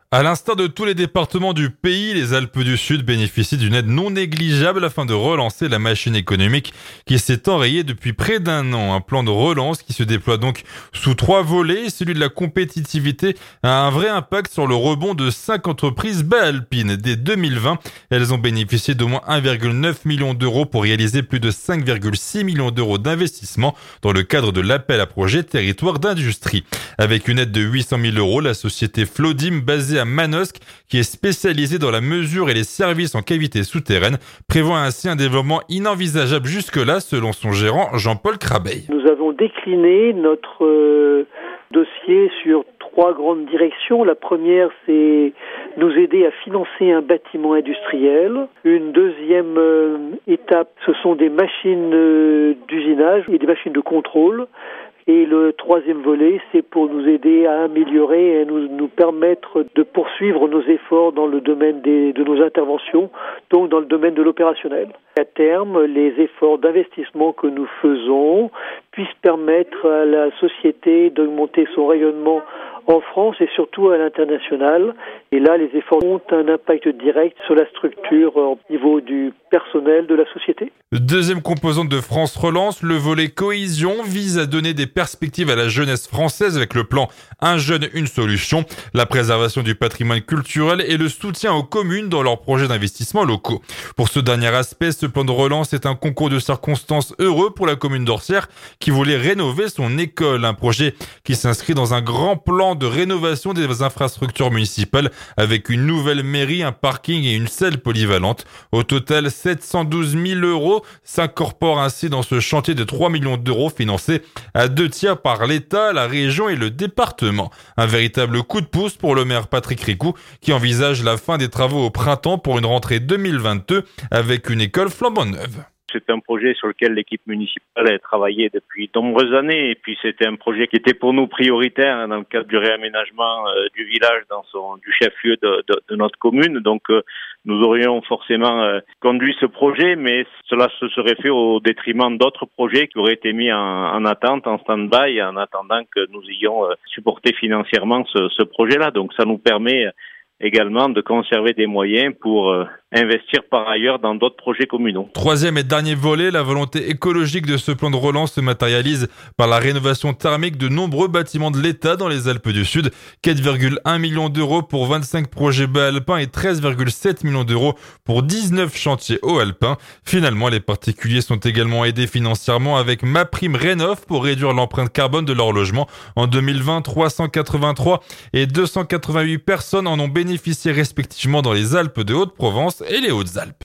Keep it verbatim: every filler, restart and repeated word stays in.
À l'instar de tous les départements du pays, les Alpes du Sud bénéficient d'une aide non négligeable afin de relancer la machine économique qui s'est enrayée depuis près d'un an. Un plan de relance qui se déploie donc sous trois volets. Celui de la compétitivité a un vrai impact sur le rebond de cinq entreprises bas alpines. Dès deux mille vingt, elles ont bénéficié d'au moins un virgule neuf million d'euros pour réaliser plus de cinq virgule six millions d'euros d'investissement dans le cadre de l'appel à projet territoire d'industrie. Avec une aide de huit cent mille euros, la société Flodim, basée à Manosque, qui est spécialisée dans la mesure et les services en cavité souterraine, prévoit ainsi un développement inenvisageable jusque-là, selon son gérant Jean-Paul Crabeil. Nous avons décliné notre euh, dossier sur trois grandes directions. La première, c'est nous aider à financer un bâtiment industriel. Une deuxième euh, étape, ce sont des machines euh, d'usinage et des machines de contrôle. Et le troisième volet, c'est pour nous aider à améliorer et nous, nous permettre de poursuivre nos efforts dans le domaine des, de nos interventions, donc dans le domaine de l'opérationnel. À terme, les efforts d'investissement que nous faisons puissent permettre à la société d'augmenter son rayonnement en France et surtout à l'international. Et là, les efforts ont un impact direct sur la structure au niveau du personnel de la société. Deuxième composante de France Relance, le volet cohésion vise à donner des perspectives à la jeunesse française avec le plan Un jeune, une solution, la préservation du patrimoine culturel et le soutien aux communes dans leurs projets d'investissement locaux. Pour ce dernier aspect, ce plan de relance est un concours de circonstances heureux pour la commune d'Orsières qui voulait rénover son école, un projet qui s'inscrit dans un grand plan de rénovation des infrastructures municipales avec une nouvelle mairie, un parking et une salle polyvalente. Au total, sept cent douze mille euros s'incorporent ainsi dans ce chantier de trois millions d'euros financé à deux tiers par l'État, la région et le département. Un véritable coup de pouce pour le maire Patrick Ricou qui envisage la fin des travaux au printemps pour une rentrée deux mille vingt-deux avec une école flambant neuve. C'est un projet sur lequel l'équipe municipale a travaillé depuis de nombreuses années et puis c'était un projet qui était pour nous prioritaire dans le cadre du réaménagement euh, du village dans son du chef-lieu de, de, de notre commune. Donc euh, nous aurions forcément euh, conduit ce projet, mais cela se serait fait au détriment d'autres projets qui auraient été mis en, en attente, en stand-by, en attendant que nous ayons euh, supporté financièrement ce, ce projet-là. Donc ça nous permet euh, également de conserver des moyens pour euh, investir par ailleurs dans d'autres projets communaux. Troisième et dernier volet, la volonté écologique de ce plan de relance se matérialise par la rénovation thermique de nombreux bâtiments de l'État dans les Alpes du Sud. quatre virgule un millions d'euros pour vingt-cinq projets bas alpins et treize virgule sept millions d'euros pour dix-neuf chantiers hauts alpins. Finalement, les particuliers sont également aidés financièrement avec MaPrimeRénov pour réduire l'empreinte carbone de leur logement. En deux mille vingt, trois cent quatre-vingt-trois et deux cent quatre-vingt-huit personnes en ont bénéficié respectivement dans les Alpes de Haute-Provence et les Hautes-Alpes.